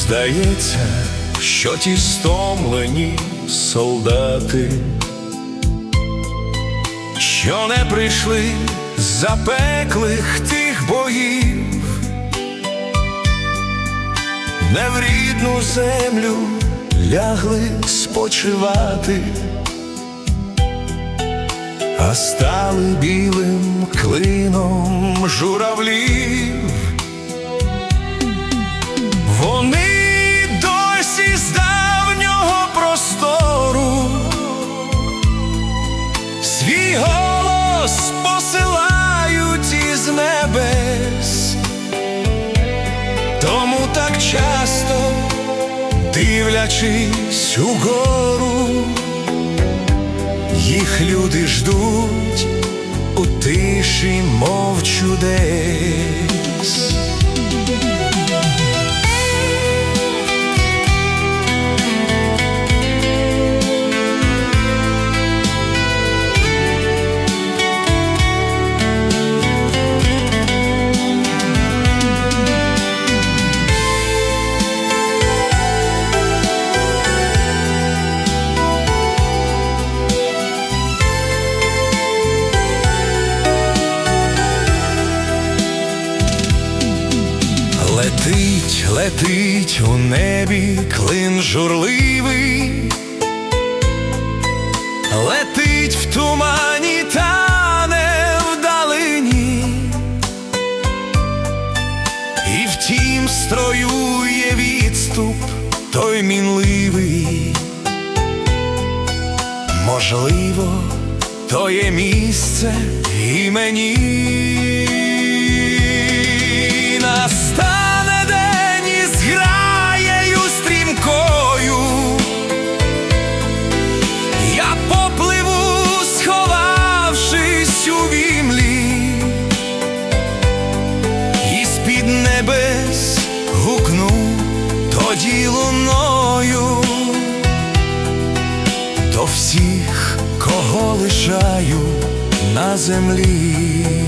Здається, що ті стомлені солдати, що не прийшли з запеклих тих боїв, не в рідну землю лягли спочивати, а стали білим клином журавлів. Вони досі з давнього простору свій голос посилають із небес. Тому так часто, дивлячись угору, їх люди ждуть у тиші, мов чудес. Летить, летить у небі клин журливий, летить в тумані, тане вдалині, і в тім строю є відступ той мінливий. Можливо, то є місце і мені. Настане день із граєю стрімкою, я попливу, сховавшись у вімлі, і з-під небес гукну тоді луною до всіх, кого лишаю на землі.